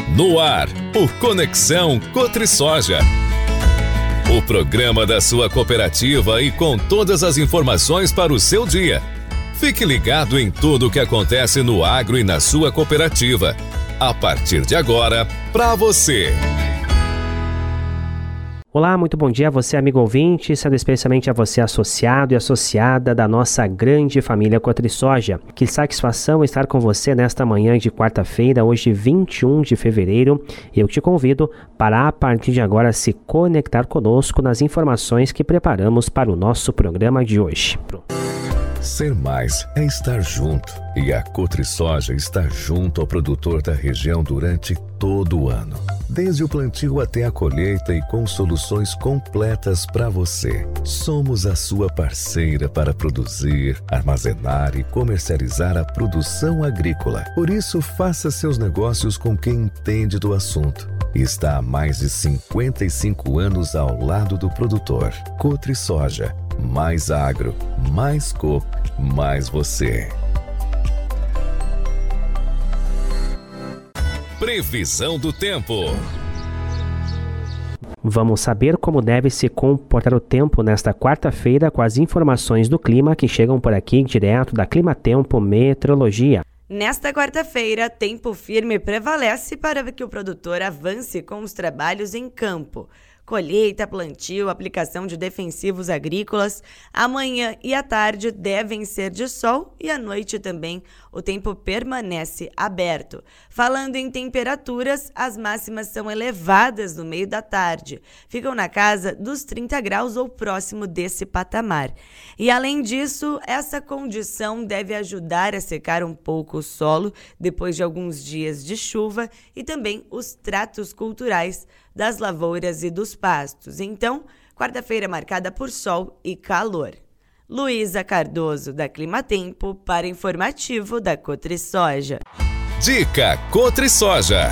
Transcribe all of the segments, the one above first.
No ar, o Conexão Cotrisoja. O programa da sua cooperativa e com todas as informações para o seu dia. Fique ligado em tudo o que acontece no agro e na sua cooperativa. A partir de agora, para você. Olá, muito bom dia a você, amigo ouvinte, sendo especialmente a você associado e associada da nossa grande família Cotrisoja. Que satisfação estar com você nesta manhã de quarta-feira, hoje 21 de fevereiro. Eu te convido para, a partir de agora, se conectar conosco nas informações que preparamos para o nosso programa de hoje. Ser mais é estar junto, e a Cotrisoja está junto ao produtor da região durante todo o ano. Desde o plantio até a colheita e com soluções completas para você. Somos a sua parceira para produzir, armazenar e comercializar a produção agrícola. Por isso, faça seus negócios com quem entende do assunto. Está há mais de 55 anos ao lado do produtor. Cotrisoja. Mais agro, mais coop, mais você. Previsão do tempo. Vamos saber como deve se comportar o tempo nesta quarta-feira com as informações do clima que chegam por aqui direto da Climatempo Meteorologia. Nesta quarta-feira, tempo firme prevalece para que o produtor avance com os trabalhos em campo. Colheita, plantio, aplicação de defensivos agrícolas, amanhã e à tarde devem ser de sol e à noite também o tempo permanece aberto. Falando em temperaturas, as máximas são elevadas no meio da tarde, ficam na casa dos 30 graus ou próximo desse patamar. E além disso, essa condição deve ajudar a secar um pouco o solo depois de alguns dias de chuva e também os tratos culturais das lavouras e dos pastos. Então, quarta-feira marcada por sol e calor. Luísa Cardoso, da Climatempo, para informativo da Cotrisoja. Dica Cotrisoja.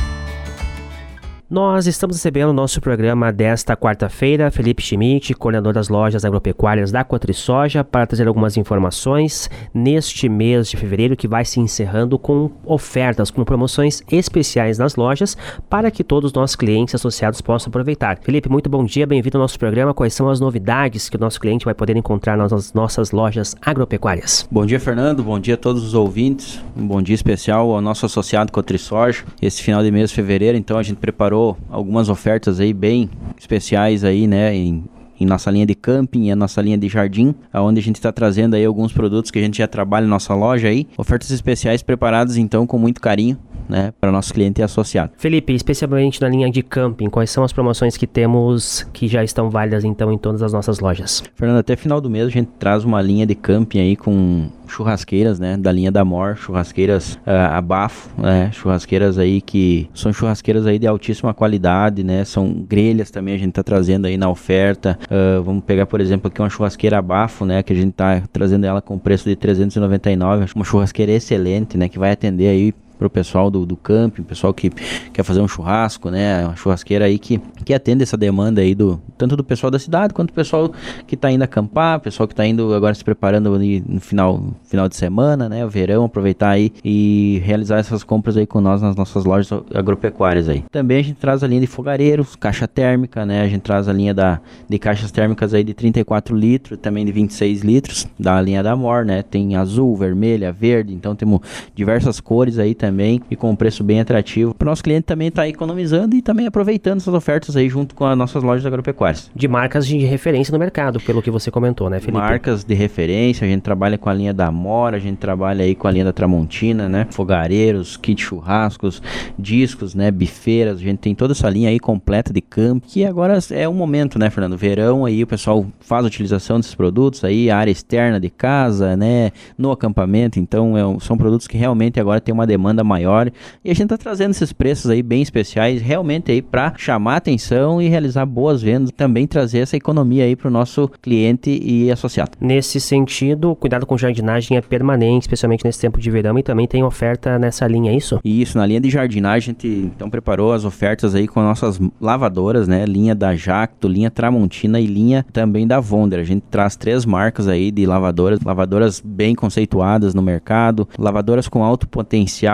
Nós estamos recebendo o nosso programa desta quarta-feira, Felipe Schmidt, coordenador das lojas agropecuárias da Cotrisoja, para trazer algumas informações neste mês de fevereiro que vai se encerrando com ofertas, com promoções especiais nas lojas para que todos os nossos clientes associados possam aproveitar. Felipe, muito bom dia, bem-vindo ao nosso programa. Quais são as novidades que o nosso cliente vai poder encontrar nas nossas lojas agropecuárias? Bom dia, Fernando, bom dia a todos os ouvintes, um bom dia especial ao nosso associado Cotrisoja. Esse final de mês de fevereiro, então, a gente preparou algumas ofertas aí bem especiais aí, né, em nossa linha de camping e a nossa linha de jardim, onde a gente está trazendo aí alguns produtos que a gente já trabalha na nossa loja aí, ofertas especiais preparadas então com muito carinho, né, para o nosso cliente e associado. Felipe, especialmente na linha de camping, quais são as promoções que temos que já estão válidas então em todas as nossas lojas? Fernando, até final do mês a gente traz uma linha de camping aí com churrasqueiras, né, da linha da Mor, churrasqueiras a bafo, né, churrasqueiras aí que são churrasqueiras aí de altíssima qualidade, né, são grelhas também a gente tá trazendo aí na oferta. Vamos pegar, por exemplo, aqui uma churrasqueira a bafo, né, que a gente tá trazendo ela com preço de R$399, uma churrasqueira excelente, né, que vai atender aí pro pessoal do camping, pessoal que quer fazer um churrasco, né, uma churrasqueira aí que atende essa demanda aí tanto do pessoal da cidade, quanto do pessoal que tá indo acampar, pessoal que tá indo agora se preparando ali no final de semana, né, o verão, aproveitar aí e realizar essas compras aí com nós nas nossas lojas agropecuárias aí. Também a gente traz a linha de fogareiros, caixa térmica, né, a gente traz a linha de caixas térmicas aí de 34 litros, também de 26 litros, da linha da Mor, né, tem azul, vermelha, verde, então temos diversas cores aí também e com um preço bem atrativo. Para o nosso cliente também está economizando e também aproveitando essas ofertas aí junto com as nossas lojas agropecuárias. De marcas de referência no mercado, pelo que você comentou, né, Felipe? Marcas de referência, a gente trabalha com a linha da Amora, a gente trabalha aí com a linha da Tramontina, né, fogareiros, kit churrascos, discos, né, bifeiras, a gente tem toda essa linha aí completa de campo, que agora é um momento, né, Fernando, verão aí o pessoal faz a utilização desses produtos aí, a área externa de casa, né, no acampamento, então são produtos que realmente agora tem uma demanda maior e a gente tá trazendo esses preços aí bem especiais realmente aí para chamar atenção e realizar boas vendas, também trazer essa economia aí para o nosso cliente e associado. Nesse sentido, o cuidado com jardinagem é permanente, especialmente nesse tempo de verão, e também tem oferta nessa linha, é isso? Isso, na linha de jardinagem a gente então preparou as ofertas aí com nossas lavadoras, né, linha da Jacto, linha Tramontina e linha também da Wonder. A gente traz 3 marcas aí de lavadoras bem conceituadas no mercado, lavadoras com alto potencial,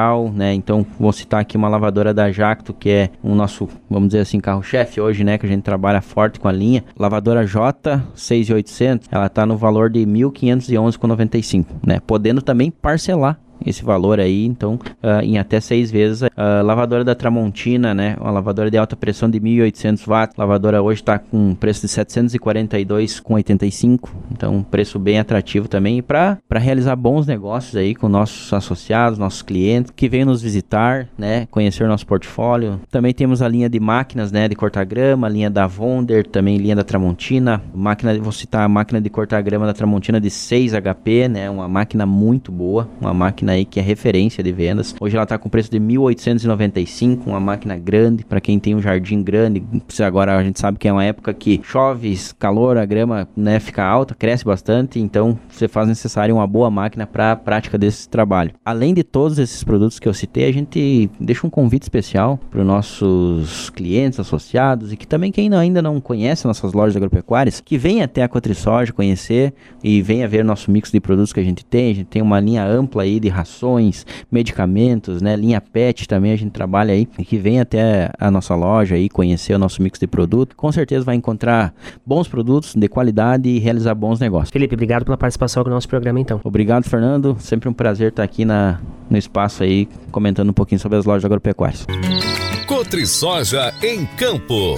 digital, né? Então, vou citar aqui uma lavadora da Jacto, que é o nosso, vamos dizer assim, carro-chefe hoje, né? Que a gente trabalha forte com a linha. Lavadora J6800, ela tá no valor de R$ 1.511,95, né? Podendo também parcelar esse valor aí, então, em até 6 vezes. Lavadora da Tramontina, né? Uma lavadora de alta pressão de 1.800 watts. Lavadora hoje está com preço de R$ 742,85. Então, um preço bem atrativo também para realizar bons negócios aí com nossos associados, nossos clientes que venham nos visitar, né? Conhecer o nosso portfólio. Também temos a linha de máquinas, né? De cortar grama, a linha da Wonder, também linha da Tramontina. Vou citar a máquina de cortar grama da Tramontina de 6 HP, né? Uma máquina muito boa, uma máquina aí que é referência de vendas. Hoje ela está com preço de R$ 1.895, uma máquina grande, para quem tem um jardim grande. Agora a gente sabe que é uma época que chove, calor, a grama, né, fica alta, cresce bastante, então você faz necessário uma boa máquina para a prática desse trabalho. Além de todos esses produtos que eu citei, a gente deixa um convite especial para os nossos clientes, associados, e que também quem ainda não conhece nossas lojas agropecuárias, que venha até a Cotrisoja conhecer e venha ver nosso mix de produtos que a gente tem. A gente tem uma linha ampla aí de rações, medicamentos, né? Linha PET também a gente trabalha aí, e que vem até a nossa loja aí conhecer o nosso mix de produto. Com certeza vai encontrar bons produtos de qualidade e realizar bons negócios. Felipe, obrigado pela participação no nosso programa então. Obrigado, Fernando. Sempre um prazer estar aqui no espaço aí comentando um pouquinho sobre as lojas agropecuárias. Cotrisoja em Campo.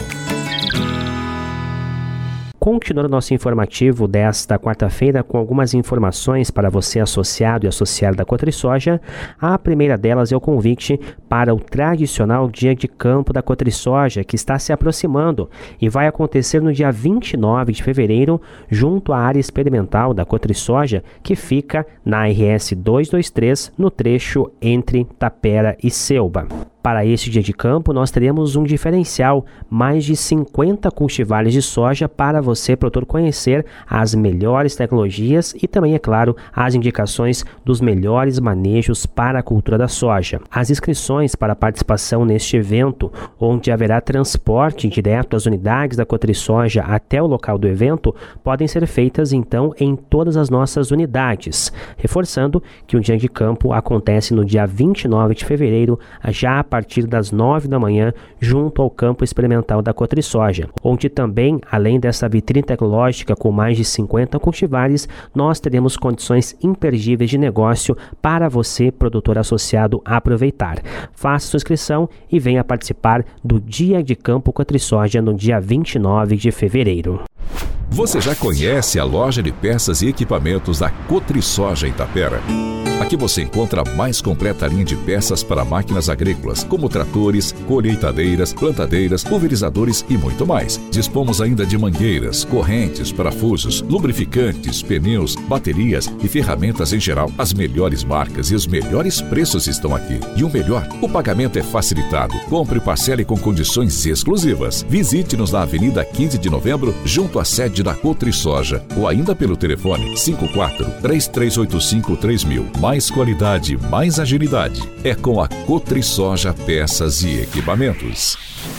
Continuando nosso informativo desta quarta-feira com algumas informações para você associado e associado da Cotrisoja. A primeira delas é o convite para o tradicional Dia de Campo da Cotrisoja, que está se aproximando e vai acontecer no dia 29 de fevereiro, junto à área experimental da Cotrisoja, que fica na RS 223, no trecho entre Tapera e Selva. Para este dia de campo, nós teremos um diferencial, mais de 50 cultivares de soja para você, produtor, conhecer as melhores tecnologias e também, é claro, as indicações dos melhores manejos para a cultura da soja. As inscrições para a participação neste evento, onde haverá transporte direto das unidades da Cotrisoja até o local do evento, podem ser feitas então em todas as nossas unidades. Reforçando que o dia de campo acontece no dia 29 de fevereiro, já a partir das 9 da manhã, junto ao campo experimental da Cotrisoja, onde também, além dessa vitrine tecnológica com mais de 50 cultivares, nós teremos condições imperdíveis de negócio para você, produtor associado, aproveitar. Faça sua inscrição e venha participar do Dia de Campo Cotrisoja no dia 29 de fevereiro. Você já conhece a loja de peças e equipamentos da Cotrisoja em Tapera? Aqui você encontra a mais completa linha de peças para máquinas agrícolas, como tratores, colheitadeiras, plantadeiras, pulverizadores e muito mais. Dispomos ainda de mangueiras, correntes, parafusos, lubrificantes, pneus, baterias e ferramentas em geral. As melhores marcas e os melhores preços estão aqui. E o melhor, o pagamento é facilitado. Compre e parcele com condições exclusivas. Visite-nos na Avenida 15 de Novembro, junto à sede da Cotrisoja, ou ainda pelo telefone 54-3385-3000. Mais qualidade, mais agilidade. É com a Cotrisoja Peças e Equipamentos.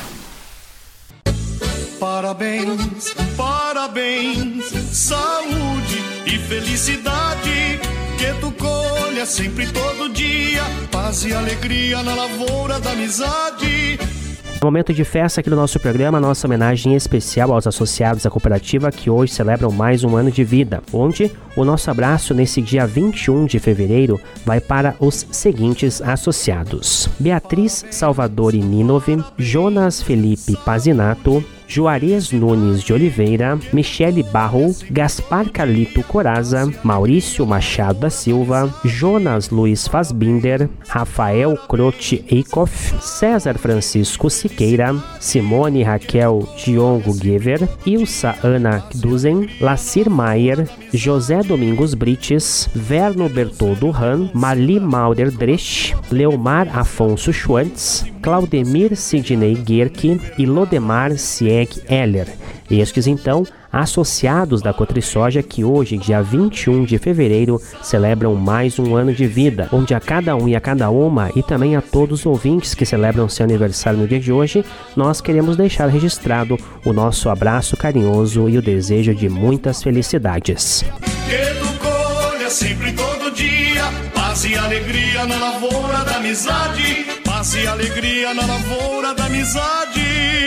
Parabéns, parabéns, saúde e felicidade, que tu colha sempre todo dia, paz e alegria na lavoura da amizade. Momento de festa aqui no nosso programa, nossa homenagem especial aos associados da cooperativa que hoje celebram mais um ano de vida, onde o nosso abraço nesse dia 21 de fevereiro vai para os seguintes associados: Beatriz Salvador Ninove, Jonas Felipe Pazinato, Juarez Nunes de Oliveira, Michele Barro, Gaspar Carlito Coraza, Maurício Machado da Silva, Jonas Luiz Fassbinder, Rafael Crote Eikoff, César Francisco Siqueira, Simone Raquel Diongo Gever, Ilsa Ana Duzen, Lacir Maier, José Domingos Brites, Verno Bertoldo Han, Mali Maurer Dresch, Leomar Afonso Schwartz, Claudemir Sidney Guerque e Lodemar Sieg Heller. Estes, então, associados da Cotrisoja que hoje, dia 21 de fevereiro, celebram mais um ano de vida, onde a cada um e a cada uma, e também a todos os ouvintes que celebram seu aniversário no dia de hoje, nós queremos deixar registrado o nosso abraço carinhoso e o desejo de muitas felicidades. Que tu colha sempre todo dia, paz paz e alegria na lavoura da amizade, paz e alegria na lavoura da amizade.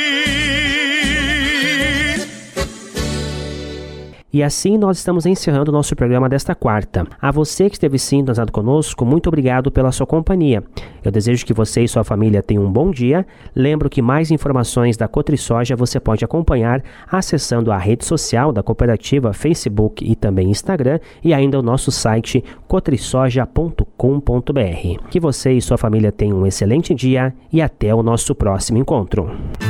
E assim nós estamos encerrando o nosso programa desta quarta. A você que esteve sintonizado conosco, muito obrigado pela sua companhia. Eu desejo que você e sua família tenham um bom dia. Lembro que mais informações da Cotrisoja você pode acompanhar acessando a rede social da cooperativa, Facebook e também Instagram, e ainda o nosso site cotrisoja.com.br. Que você e sua família tenham um excelente dia e até o nosso próximo encontro.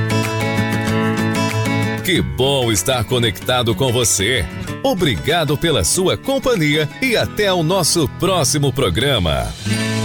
Que bom estar conectado com você. Obrigado pela sua companhia e até o nosso próximo programa.